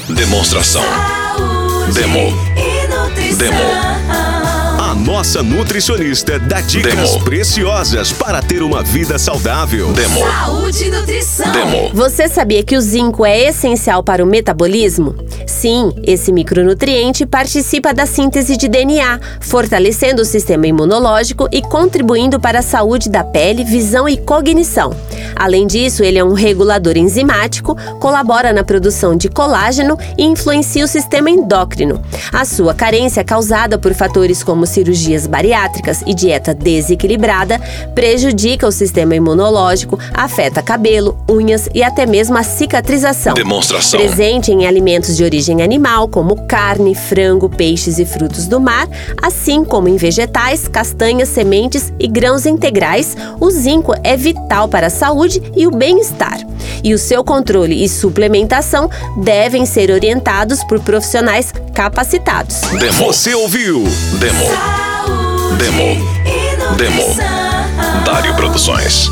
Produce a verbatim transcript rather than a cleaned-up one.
Demonstração. Demo. Demo. A nossa nutricionista dá dicas Demo. preciosas para ter uma vida saudável. Demo. Saúde e nutrição. Demo. Você sabia que o zinco é essencial para o metabolismo? Sim, esse micronutriente participa da síntese de D N A, fortalecendo o sistema imunológico e contribuindo para a saúde da pele, visão e cognição. Além disso, ele é um regulador enzimático, colabora na produção de colágeno e influencia o sistema endócrino. A sua carência, causada por fatores como cirurgias bariátricas e dieta desequilibrada, prejudica o sistema imunológico, afeta cabelo, unhas e até mesmo a cicatrização. Demonstração. Presente em alimentos de origem animal, como carne, frango, peixes e frutos do mar, assim como em vegetais, castanhas, sementes e grãos integrais, o zinco é vital para a saúde e o bem-estar. E o seu controle e suplementação devem ser orientados por profissionais capacitados. Demo. Você ouviu? Demo. Saúde Demo. e Demo. nutrição. Dário Produções.